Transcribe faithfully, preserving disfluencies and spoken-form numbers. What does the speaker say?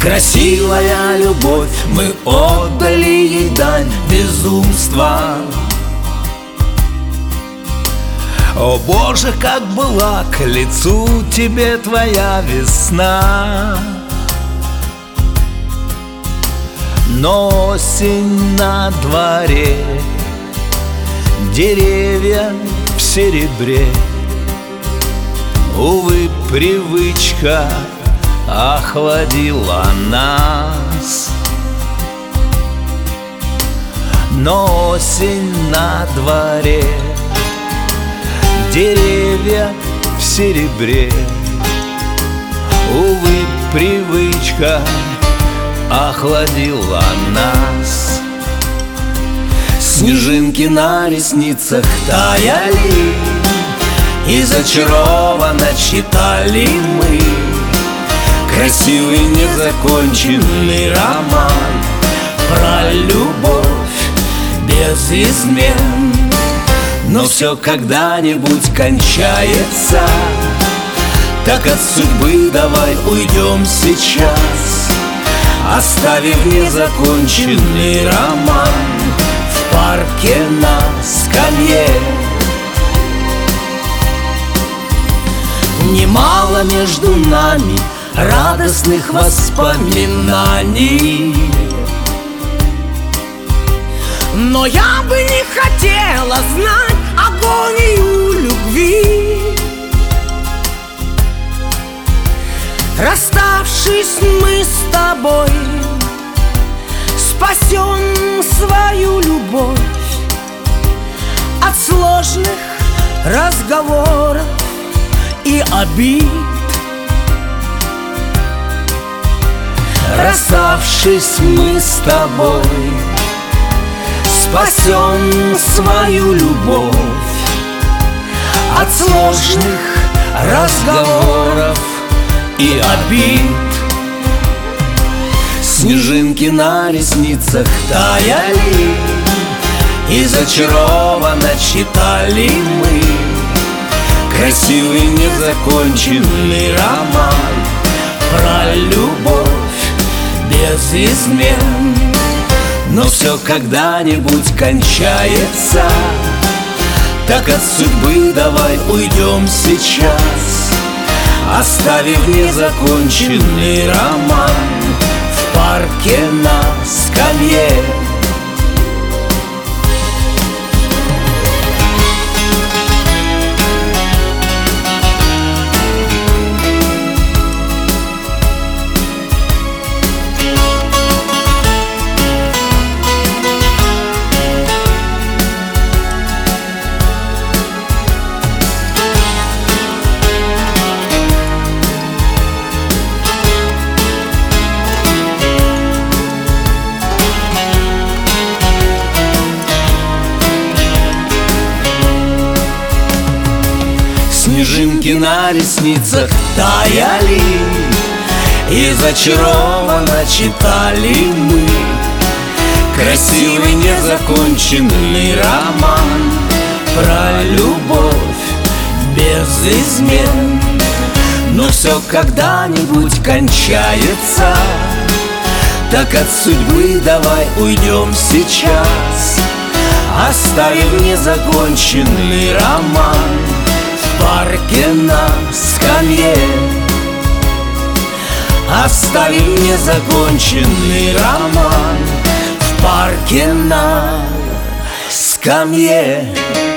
Красивая любовь, мы отдали ей дань безумства. О Боже, как была к лицу тебе твоя весна. Но осень на дворе, деревья в серебре. Увы, привычка охладила нас. Но осень на дворе, деревья в серебре. Увы, привычка охладила нас. Снежинки на ресницах таяли, и зачарованно читали мы красивый незаконченный роман про любовь без измен. Но все когда-нибудь кончается, так от судьбы давай уйдем сейчас, оставив незаконченный роман в парке на скамье. Немало между нами радостных воспоминаний, но я бы не хотела знать агонию любви. Расставшись мы с тобой, спасем свою любовь от сложных разговоров и обид. Расставшись мы с тобой, спасем свою любовь от сложных разговоров и обид. Снежинки на ресницах таяли, и зачарованно читали мы красивый незаконченный роман про любовь без измен. Но все когда-нибудь кончается, так от судьбы давай уйдем сейчас, оставив незаконченный роман в парке на скамье. Снежинки на ресницах таяли, и зачарованно читали мы красивый незаконченный роман про любовь без измен. Но все когда-нибудь кончается, так от судьбы давай уйдем сейчас, оставив незаконченный роман в парке на скамье. Оставив незаконченный роман в парке на скамье.